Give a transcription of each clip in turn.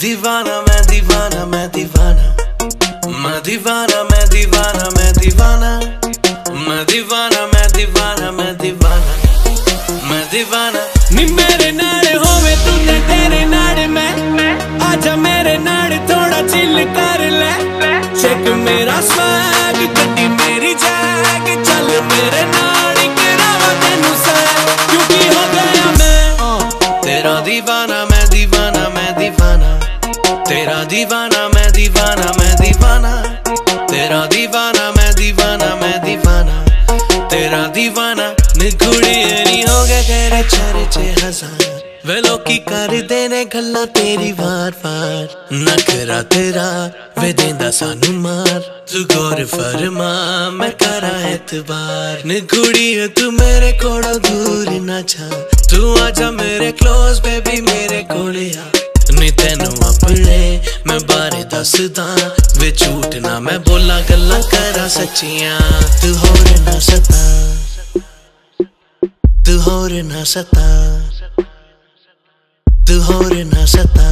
दीवाना मैं दीवाना मैं दीवाना मैं दीवाना मैं दीवाना मैं दीवाना मैं दीवाना मैं दीवाना मैं दीवाना मैं दीवाना नी मेरे नाड़े होवे तू ते तेरे नाड़े मैं आजा मेरे नाड़े थोड़ा चिल कर ले चेक मेरा स्वैग गड्डी मेरी जैग चल मेरे नाड़े गिरावा तेनू सैग क्योंकि हो गया मैं तेरा दीवाना मैं दीवाना मैं दीवाना तेरा दीवाना मैं दीवाना मैं दीवाना तेरा दीवाना मैं दीवाना मैं दीवाना तेरा दीवाना निगुड़ी नहीं हो गए तेरे चर्चे हजार वे लोकी कर देने गल्ला तेरी वार वार नखरा तेरा वे देंदा सानू मार तू गौर फरमा मैं करा एतबार निगुड़ी तू मेरे कोलों दूर ना जा तू आजा मेरे क्लोज बेबी मेरे कोले आ नी तेनू अपने मैं बारे दसदा वे झूठ ना मैं बोला गल्ला करा सच्चियां तू होर ना सता तू होर ना सता तू होर ना सता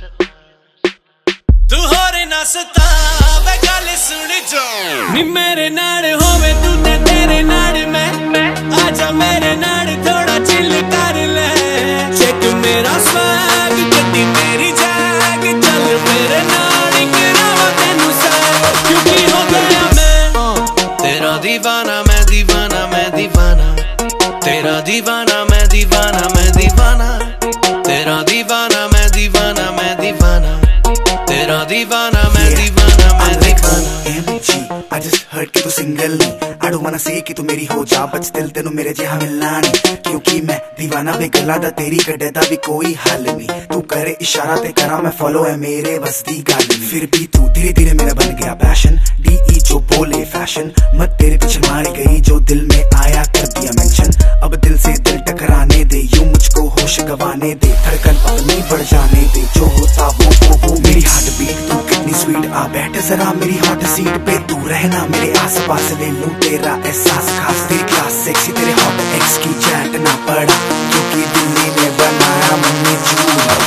तू होर ना सता वे गल सुन जो नी मेरे नाड़े होवे तू ते तेरे नाड़े मैं आजा मेरे नाड़े थोड़ा चिल कर ले चेक मेरा स्वैग गड्डी मेरी जैग चल मेरे नाड़े गिरावा तेनू सैग क्योंकि हो गया मैं तेरा दीवाना मैं दीवाना मैं दीवाना तेरा दीवाना मैं दीवाना मैं दीवाना तेरा दीवाना मैं दीवाना मैं दीवाना तेरा दीवाना मैं दीवाना मैं दीवाना MG I just heard कि तू सिंगल नहीं I don't wanna say कि तू मेरी हो जा बच दिल तेनू मेरे जिहा मिलना नहीं क्योंकि मैं दीवाना वे गल्ला दा तेरी गड्डे दा भी कोई हल नहीं तू करे इशारा ते करा मैं फॉलो है मेरे बस दी गल फिर भी तू धीरे धीरे मेरा बन गया पैशन DE जो बोले फैशन मत तेरे पीछे मारी गई जो दिल में आया कर दिया मेंशन अब दिल से दिल टकराने दे यूं मुझको होश गवाने दे धड़कन अपनी बढ़ जाने दे जो होता वो मेरी हार्ट बीट तू कितनी स्वीट आ बैठ जरा मेरी हॉट सीट पे तू रहना मेरे आस पास ले लूं तेरा एहसास खास तेरी क्लास सेक्सी तेरे हॉट एक्स की चैट ना पड़ा क्योंकि दिल्ली ने बनाया मैंने चूड़ा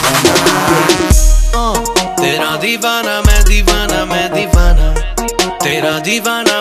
बना तेरा दीवाना मैं दीवाना मैं दीवाना तेरा दीवाना